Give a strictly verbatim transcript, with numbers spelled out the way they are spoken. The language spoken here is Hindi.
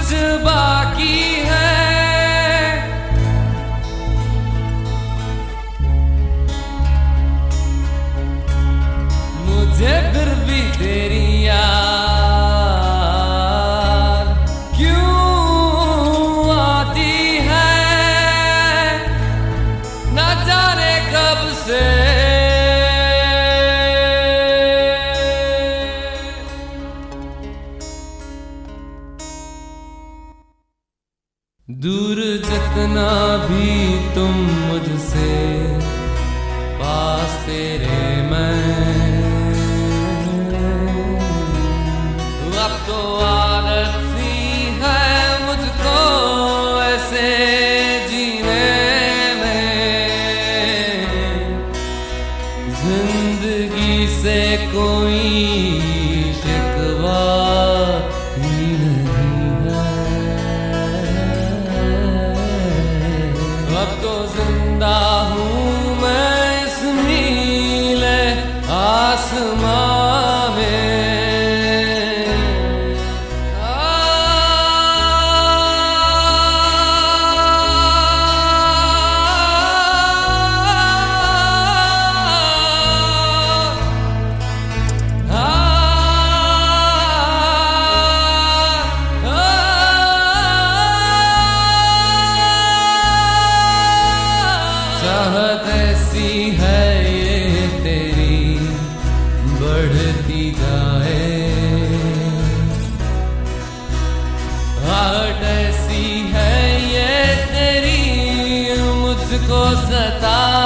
कुछ बाकी है, मुझे फिर भी तेरी याद क्यों आती है, ना जाने कब से। दूर जितना भी तुम मुझसे, पास तेरे मैं। अब तो आदत सी है मुझको ऐसे जीने में, जिंदगी से कोई शिकवा ही नहीं है। अब तो जिंदा हूँ मैं इस नीले आसमां में। चाहत ऐसी है ये तेरी बढ़ती जाए, आहट ऐसी है ये तेरी मुझको सता